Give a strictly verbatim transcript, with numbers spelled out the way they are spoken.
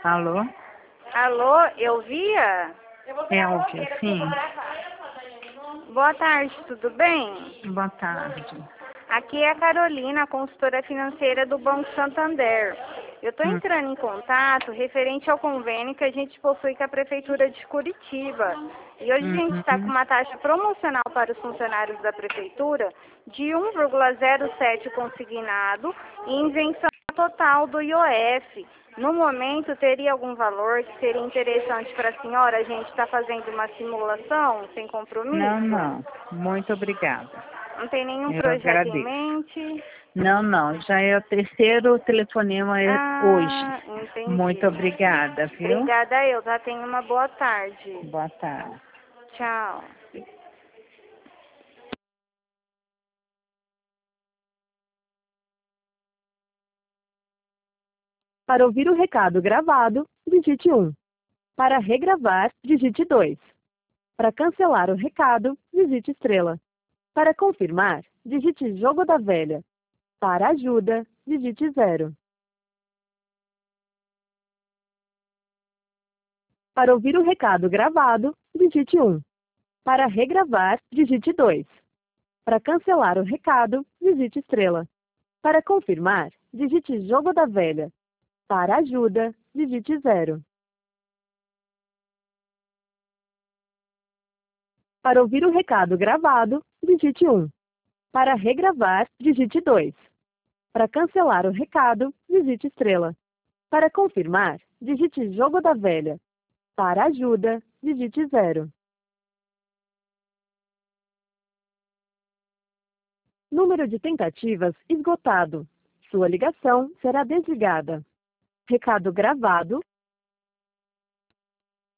Alô? Alô, Elvia? Elvia, sim. Boa tarde, tudo bem? Boa tarde. Aqui é a Carolina, consultora financeira do Banco Santander. Eu estou Hum. entrando em contato referente ao convênio que a gente possui com a Prefeitura de Curitiba. E hoje a gente está com Uhum. uma taxa promocional para os funcionários da Prefeitura de um vírgula zero sete consignado e isenção total do I O F. No momento, teria algum valor que seria interessante para a senhora? A gente está fazendo uma simulação sem compromisso? Não, não. Muito obrigada. Não tem nenhum Eu projeto em agradeço. mente? Não, não. Já é o terceiro telefonema é hoje. Ah, entendi. Muito obrigada, viu? Obrigada eu, tá? Tenha uma boa tarde. Boa tarde. Tchau. Para ouvir o recado gravado, digite um. Para regravar, digite dois. Para cancelar o recado, digite estrela. Para confirmar, digite jogo da velha. Para ajuda, digite zero. Para ouvir o recado gravado, digite um. Para regravar, digite dois. Para cancelar o recado, digite estrela. Para confirmar, digite jogo da velha. Para ajuda, digite zero. Para ouvir o recado gravado, digite um. Para regravar, digite dois. Para cancelar o recado, digite estrela. Para confirmar, digite jogo da velha. Para ajuda, digite zero. Número de tentativas esgotado. Sua ligação será desligada. Recado gravado.